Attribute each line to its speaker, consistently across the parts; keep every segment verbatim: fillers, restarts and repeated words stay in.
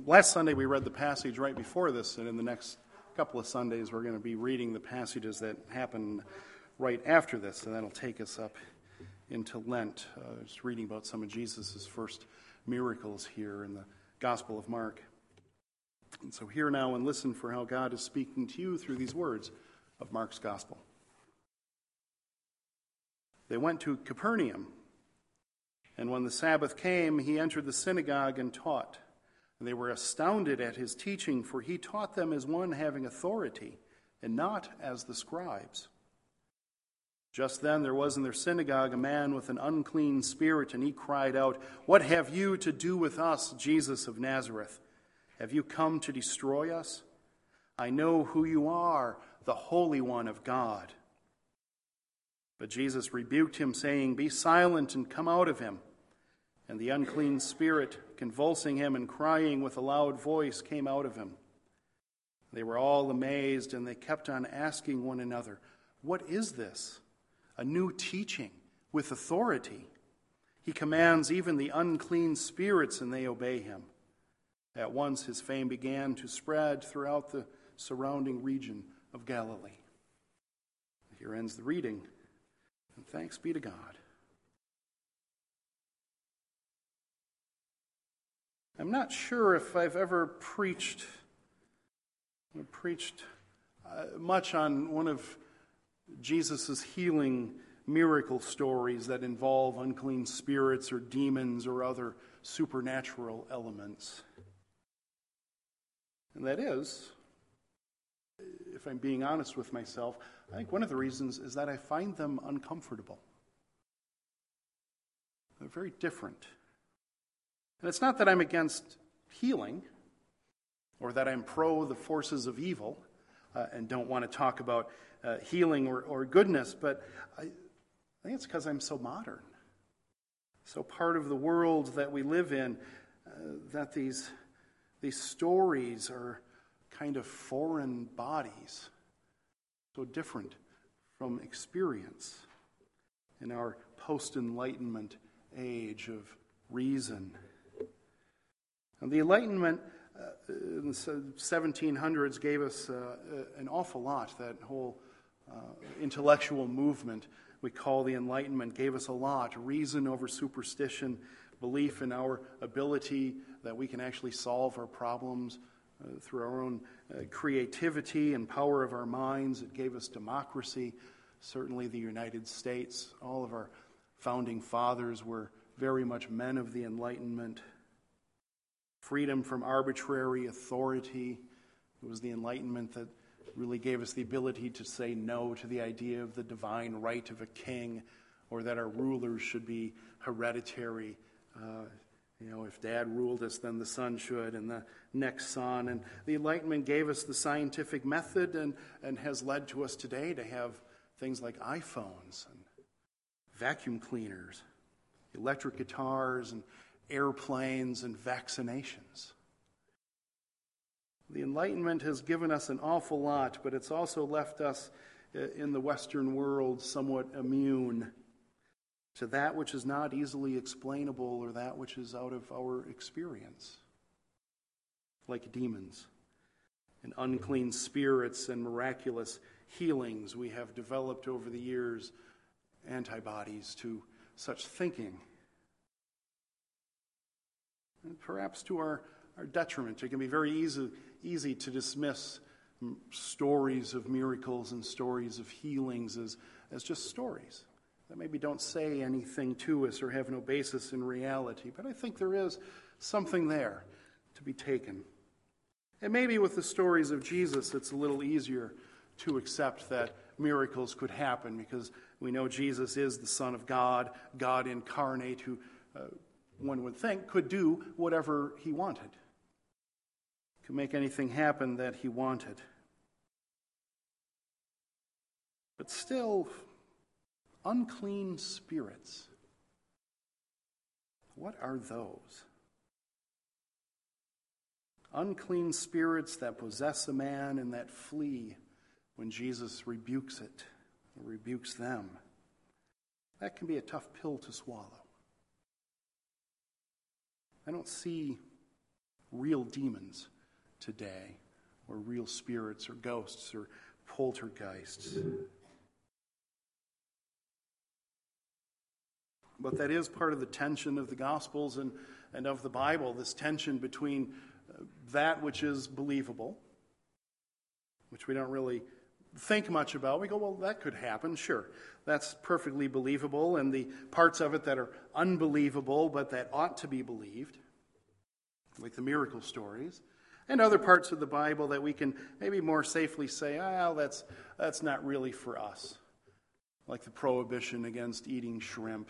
Speaker 1: last Sunday we read the passage right before this, and in the next couple of Sundays we're going to be reading the passages that happen right after this, and that'll take us up into Lent, uh, just reading about some of Jesus' first miracles here in the Gospel of Mark. And so hear now and listen for how God is speaking to you through these words of Mark's Gospel. They went to Capernaum, and when the Sabbath came, he entered the synagogue and taught. And they were astounded at his teaching, for he taught them as one having authority, and not as the scribes. Just then there was in their synagogue a man with an unclean spirit, and he cried out, "What have you to do with us, Jesus of Nazareth? Have you come to destroy us? I know who you are, the Holy One of God." But Jesus rebuked him, saying, "Be silent and come out of him." And the unclean spirit, convulsing him and crying with a loud voice, came out of him. They were all amazed, and they kept on asking one another, "What is this? A new teaching with authority. He commands even the unclean spirits, and they obey him." At once his fame began to spread throughout the surrounding region of Galilee. Here ends the reading, and thanks be to God. I'm not sure if I've ever preached preached uh, much on one of Jesus' healing miracle stories that involve unclean spirits or demons or other supernatural elements. And that is, if I'm being honest with myself, I think one of the reasons is that I find them uncomfortable. They're very different. And it's not that I'm against healing or that I'm pro the forces of evil uh, and don't want to talk about uh, healing or, or goodness, but I, I think it's because I'm so modern, so part of the world that we live in, uh, that these, these stories are kind of foreign bodies, so different from experience in our post-Enlightenment age of reason. And the Enlightenment uh, in the seventeen hundreds gave us uh, an awful lot. That whole uh, intellectual movement we call the Enlightenment gave us a lot. Reason over superstition, belief in our ability that we can actually solve our problems uh, through our own uh, creativity and power of our minds. It gave us democracy. Certainly the United States, all of our founding fathers were very much men of the Enlightenment. Freedom from arbitrary authority. It was the Enlightenment that really gave us the ability to say no to the idea of the divine right of a king, or that our rulers should be hereditary. Uh, you know, if dad ruled us, then the son should, and the next son. And the Enlightenment gave us the scientific method and, and has led to us today to have things like iPhones and vacuum cleaners, electric guitars, and airplanes and vaccinations. The Enlightenment has given us an awful lot, but it's also left us in the Western world somewhat immune to that which is not easily explainable or that which is out of our experience, like demons and unclean spirits and miraculous healings. We have developed over the years antibodies to such thinking. And perhaps to our, our detriment. It can be very easy, easy to dismiss stories of miracles and stories of healings as, as just stories that maybe don't say anything to us or have no basis in reality. But I think there is something there to be taken. And maybe with the stories of Jesus, it's a little easier to accept that miracles could happen because we know Jesus is the Son of God, God incarnate, who uh, one would think could do whatever he wanted, could make anything happen that he wanted. But still, unclean spirits, what are those? Unclean spirits that possess a man and that flee when Jesus rebukes it, or rebukes them. That can be a tough pill to swallow. I don't see real demons today, or real spirits or ghosts or poltergeists. But that is part of the tension of the Gospels and, and of the Bible, this tension between uh, that which is believable, which we don't really think much about. We go, well, that could happen, sure. That's perfectly believable, and the parts of it that are unbelievable but that ought to be believed, like the miracle stories, and other parts of the Bible that we can maybe more safely say, oh, that's, that's not really for us, like the prohibition against eating shrimp,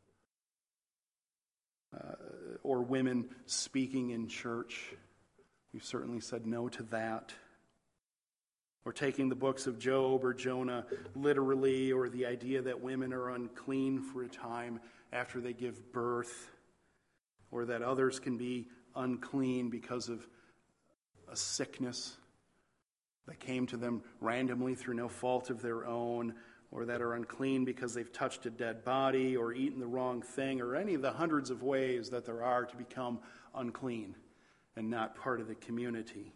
Speaker 1: uh, or women speaking in church. We've certainly said no to that. Or taking the books of Job or Jonah literally, or the idea that women are unclean for a time after they give birth, or that others can be unclean because of a sickness that came to them randomly through no fault of their own, or that are unclean because they've touched a dead body or eaten the wrong thing, or any of the hundreds of ways that there are to become unclean and not part of the community.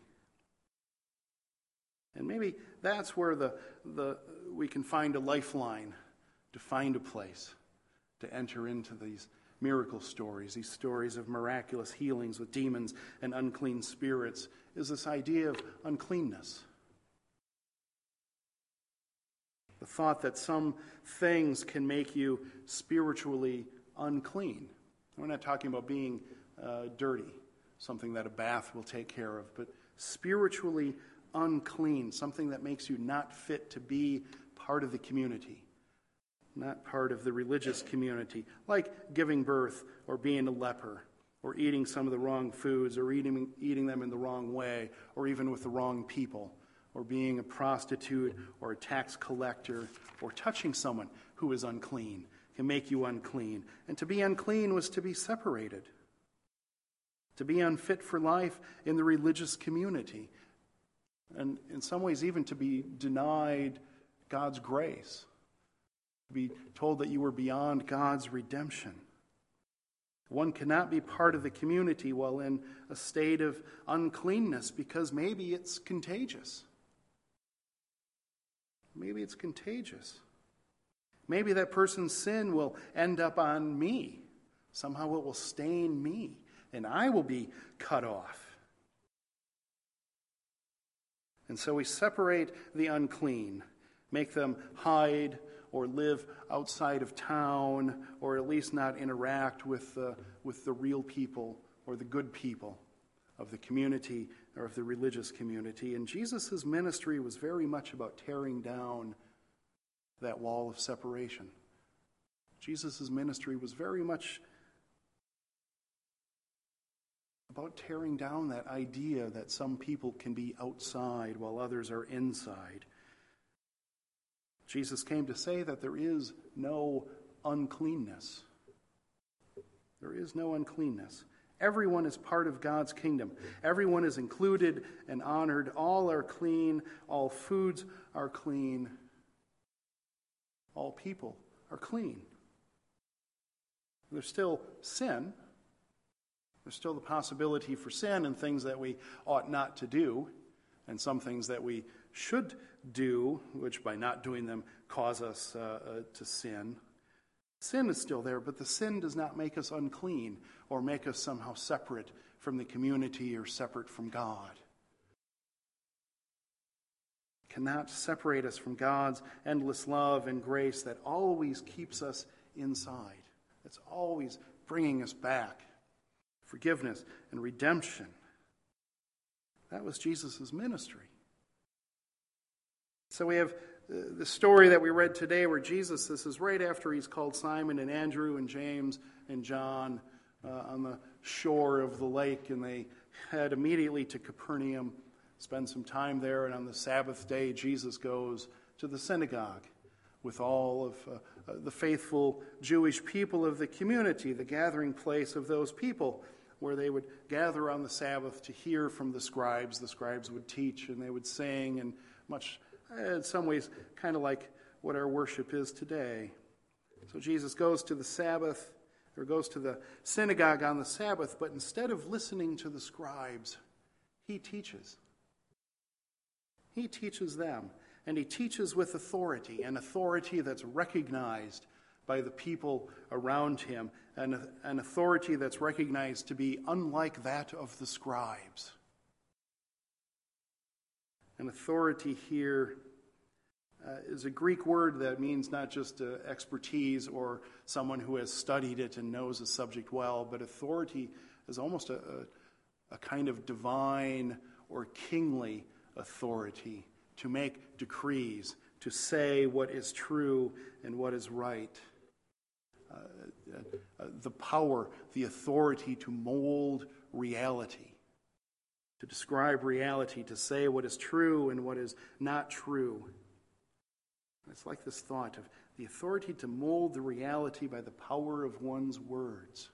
Speaker 1: And maybe that's where the, the we can find a lifeline to find a place to enter into these miracle stories, these stories of miraculous healings with demons and unclean spirits, is this idea of uncleanness. The thought that some things can make you spiritually unclean. We're not talking about being uh, dirty, something that a bath will take care of, but spiritually unclean, something that makes you not fit to be part of the community, not part of the religious community, like giving birth or being a leper or eating some of the wrong foods or eating, eating them in the wrong way or even with the wrong people, or being a prostitute or a tax collector or touching someone who is unclean can make you unclean. And to be unclean was to be separated, to be unfit for life in the religious community, and in some ways even to be denied God's grace, to be told that you were beyond God's redemption. One cannot be part of the community while in a state of uncleanness because maybe it's contagious. Maybe it's contagious. Maybe that person's sin will end up on me. Somehow it will stain me, and I will be cut off. And so we separate the unclean, make them hide or live outside of town, or at least not interact with the, with the real people or the good people of the community or of the religious community. And Jesus' ministry was very much about tearing down that wall of separation. Jesus' ministry was very much about tearing down that idea that some people can be outside while others are inside. Jesus came to say that there is no uncleanness. There is no uncleanness. Everyone is part of God's kingdom. Everyone is included and honored. All are clean. All foods are clean. All people are clean. There's still sin. There's still the possibility for sin and things that we ought not to do, and some things that we should do, which by not doing them cause us uh, uh, to sin. Sin is still there, but the sin does not make us unclean or make us somehow separate from the community or separate from God. It cannot separate us from God's endless love and grace that always keeps us inside. That's always bringing us back. Forgiveness and redemption. That was Jesus' ministry. So we have the story that we read today where Jesus, this is right after he's called Simon and Andrew and James and John uh, on the shore of the lake, and they head immediately to Capernaum, spend some time there, and on the Sabbath day Jesus goes to the synagogue with all of uh, the faithful Jewish people of the community, the gathering place of those people, where they would gather on the Sabbath to hear from the scribes. The scribes would teach and they would sing, and much, in some ways, kind of like what our worship is today. So Jesus goes to the Sabbath, or goes to the synagogue on the Sabbath, but instead of listening to the scribes, he teaches. He teaches them, and he teaches with authority, an authority that's recognized by the people around him, and an authority that's recognized to be unlike that of the scribes. An authority here uh, is a Greek word that means not just uh, expertise or someone who has studied it and knows the subject well, but authority is almost a, a, a kind of divine or kingly authority to make decrees, to say what is true and what is right. Uh, uh, uh, the power, the authority to mold reality, to describe reality, to say what is true and what is not true. It's like this thought of the authority to mold the reality by the power of one's words.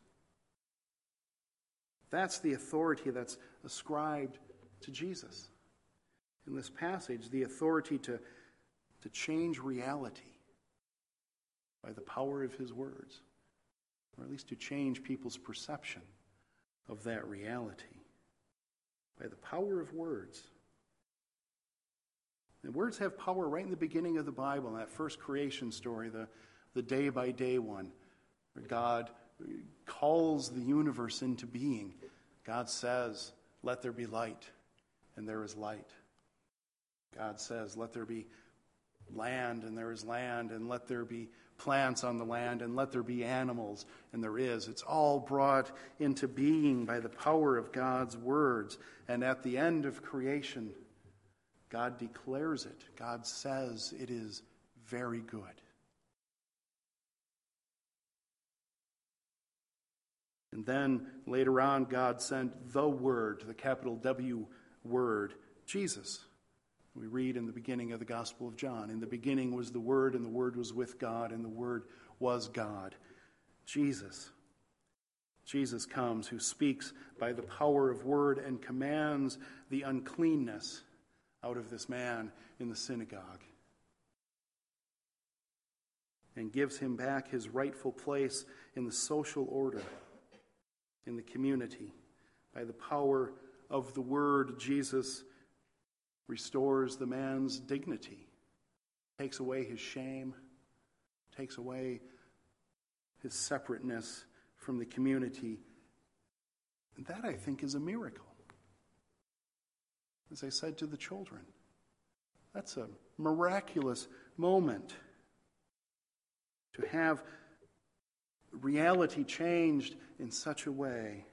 Speaker 1: That's the authority that's ascribed to Jesus. In this passage, the authority to, to change reality by the power of his words, or at least to change people's perception of that reality by the power of words. And words have power right in the beginning of the Bible, that first creation story, the, the day-by-day one, where God calls the universe into being. God says, "Let there be light," and there is light. God says, "Let there be land," and there is land, and let there be plants on the land, and let there be animals, and there is. It's all brought into being by the power of God's words. And at the end of creation, God declares it. God says it is very good. And then later on, God sent the Word, the capital W word, Jesus. We read in the beginning of the Gospel of John, "In the beginning was the Word, and the Word was with God, and the Word was God." Jesus. Jesus comes, who speaks by the power of word and commands the uncleanness out of this man in the synagogue, and gives him back his rightful place in the social order, in the community. By the power of the word, Jesus restores the man's dignity, takes away his shame, takes away his separateness from the community. And that, I think, is a miracle. As I said to the children, that's a miraculous moment to have reality changed in such a way.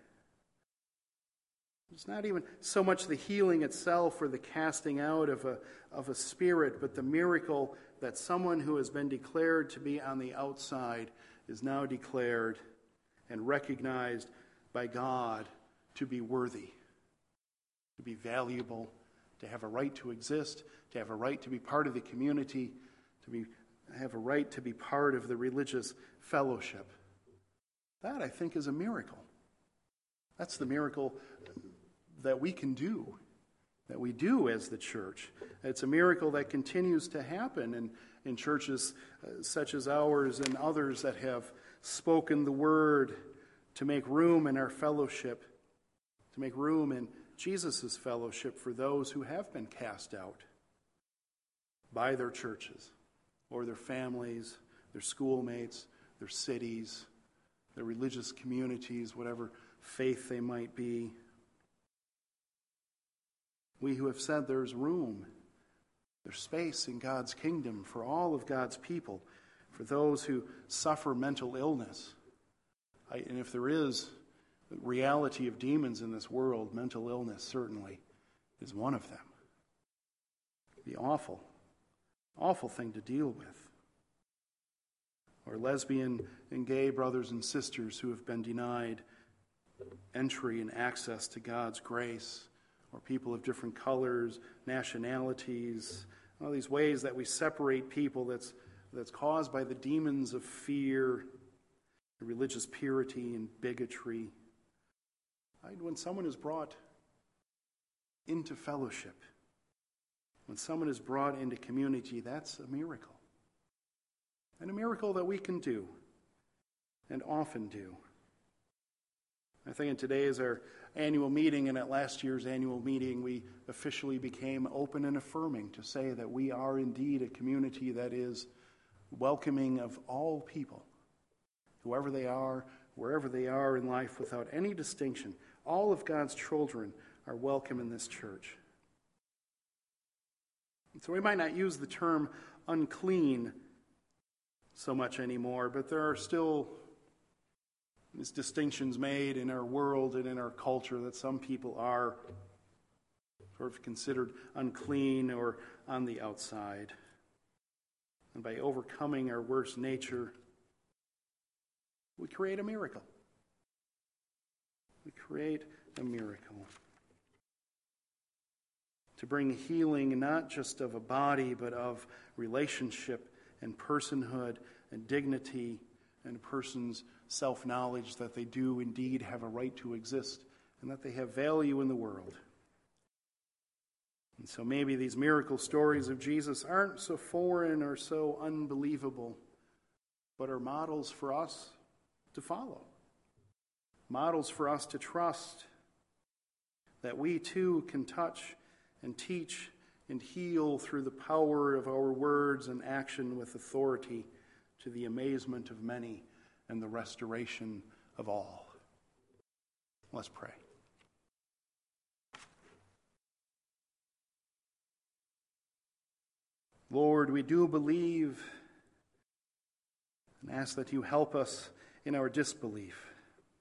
Speaker 1: It's not even so much the healing itself or the casting out of a, of a spirit, but the miracle that someone who has been declared to be on the outside is now declared and recognized by God to be worthy, to be valuable, to have a right to exist, to have a right to be part of the community, to be have a right to be part of the religious fellowship. That, I think, is a miracle. That's the miracle that we can do, that we do as the church. It's a miracle that continues to happen in, in churches uh, such as ours and others that have spoken the word to make room in our fellowship, to make room in Jesus' fellowship for those who have been cast out by their churches or their families, their schoolmates, their cities, their religious communities, whatever faith they might be. We who have said there's room, there's space in God's kingdom for all of God's people, for those who suffer mental illness. I, and if there is the reality of demons in this world, mental illness certainly is one of them. It'd be awful, awful thing to deal with. Or lesbian and gay brothers and sisters who have been denied entry and access to God's grace, or people of different colors, nationalities, all these ways that we separate people that's that's caused by the demons of fear, religious purity, and bigotry. When someone is brought into fellowship, when someone is brought into community, that's a miracle. And a miracle that we can do. and often do. I think in today is our annual meeting, and at last year's annual meeting, we officially became open and affirming to say that we are indeed a community that is welcoming of all people, whoever they are, wherever they are in life, without any distinction. All of God's children are welcome in this church. And so we might not use the term unclean so much anymore, but there are still these distinctions made in our world and in our culture that some people are sort of considered unclean or on the outside. And by overcoming our worst nature, we create a miracle. We create a miracle. To bring healing not just of a body, but of relationship and personhood and dignity and a person's self-knowledge that they do indeed have a right to exist and that they have value in the world. And so maybe these miracle stories of Jesus aren't so foreign or so unbelievable, but are models for us to follow. Models for us to trust that we too can touch and teach and heal through the power of our words and action with authority, to the amazement of many and the restoration of all. Let's pray. Lord, we do believe and ask that you help us in our disbelief.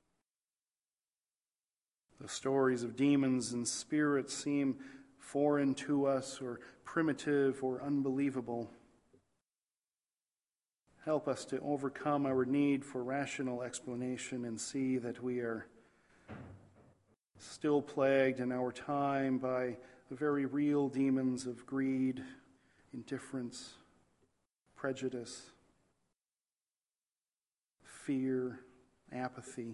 Speaker 1: The stories of demons and spirits seem foreign to us or primitive or unbelievable. Help us to overcome our need for rational explanation and see that we are still plagued in our time by the very real demons of greed, indifference, prejudice, fear, apathy.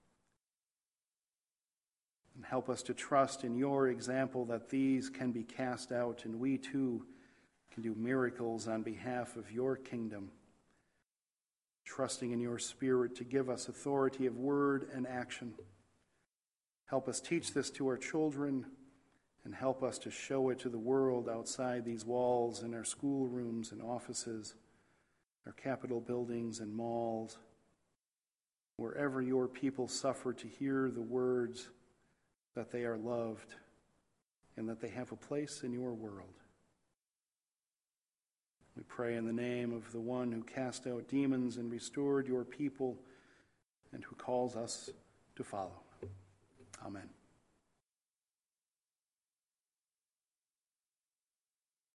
Speaker 1: And help us to trust in your example that these can be cast out, and we too can do miracles on behalf of your kingdom, trusting in your Spirit to give us authority of word and action. Help us teach this to our children, and help us to show it to the world outside these walls, in our schoolrooms and offices, our Capitol buildings and malls, wherever your people suffer to hear the words that they are loved and that they have a place in your world. We pray in the name of the one who cast out demons and restored your people and who calls us to follow. Amen.